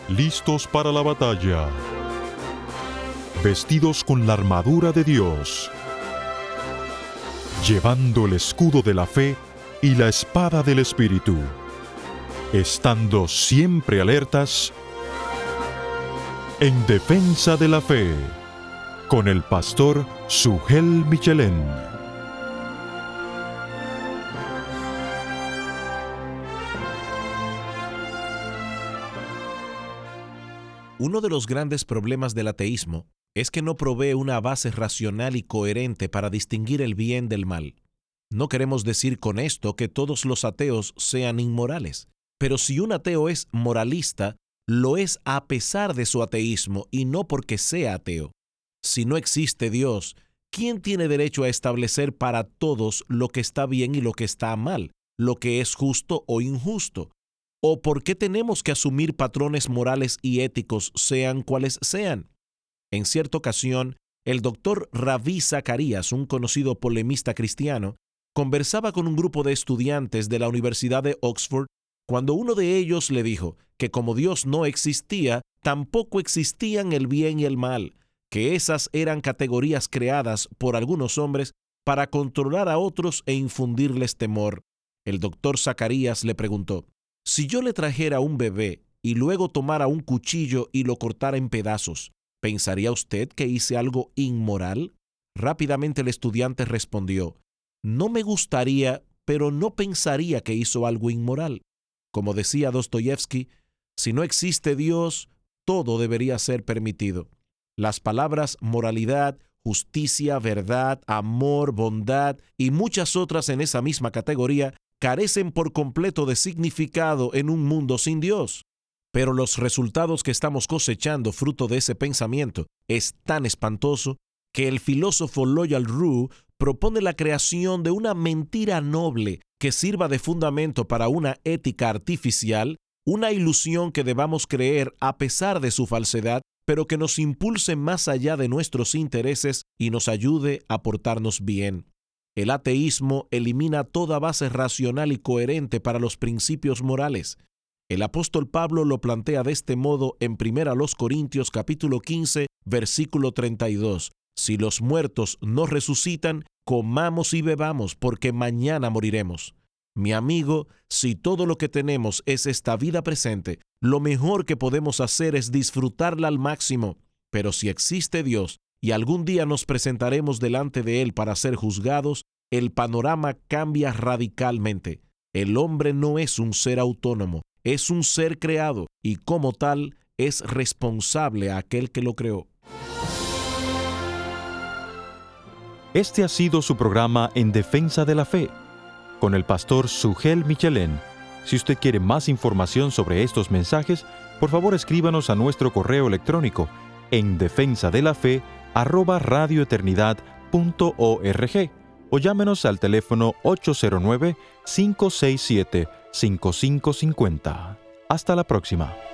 listos para la batalla, vestidos con la armadura de Dios, llevando el escudo de la fe y la espada del Espíritu, estando siempre alertas en defensa de la fe, con el pastor Sugel Michelén. Uno de los grandes problemas del ateísmo es que no provee una base racional y coherente para distinguir el bien del mal. No queremos decir con esto que todos los ateos sean inmorales, pero si un ateo es moralista, lo es a pesar de su ateísmo y no porque sea ateo. Si no existe Dios, ¿quién tiene derecho a establecer para todos lo que está bien y lo que está mal, lo que es justo o injusto? ¿O por qué tenemos que asumir patrones morales y éticos, sean cuales sean? En cierta ocasión, el doctor Ravi Zacharias, un conocido polemista cristiano, conversaba con un grupo de estudiantes de la Universidad de Oxford cuando uno de ellos le dijo que como Dios no existía, tampoco existían el bien y el mal, que esas eran categorías creadas por algunos hombres para controlar a otros e infundirles temor. El doctor Zacharias le preguntó: si yo le trajera un bebé y luego tomara un cuchillo y lo cortara en pedazos, ¿pensaría usted que hice algo inmoral? Rápidamente el estudiante respondió: no me gustaría, pero no pensaría que hizo algo inmoral. Como decía Dostoyevsky, si no existe Dios, todo debería ser permitido. Las palabras moralidad, justicia, verdad, amor, bondad y muchas otras en esa misma categoría carecen por completo de significado en un mundo sin Dios. Pero los resultados que estamos cosechando fruto de ese pensamiento es tan espantoso que el filósofo Loyal Rue propone la creación de una mentira noble que sirva de fundamento para una ética artificial, una ilusión que debamos creer a pesar de su falsedad, pero que nos impulse más allá de nuestros intereses y nos ayude a portarnos bien. El ateísmo elimina toda base racional y coherente para los principios morales. El apóstol Pablo lo plantea de este modo en 1 Corintios capítulo 15, versículo 32. Si los muertos no resucitan, comamos y bebamos, porque mañana moriremos. Mi amigo, si todo lo que tenemos es esta vida presente, lo mejor que podemos hacer es disfrutarla al máximo. Pero si existe Dios, y algún día nos presentaremos delante de Él para ser juzgados, el panorama cambia radicalmente. El hombre no es un ser autónomo, es un ser creado y como tal es responsable a aquel que lo creó. Este ha sido su programa En Defensa de la Fe, con el pastor Sugel Michelén. Si usted quiere más información sobre estos mensajes, por favor escríbanos a nuestro correo electrónico en defensadelafe@radioeternidad.org o llámenos al teléfono 809-567-5550. Hasta la próxima.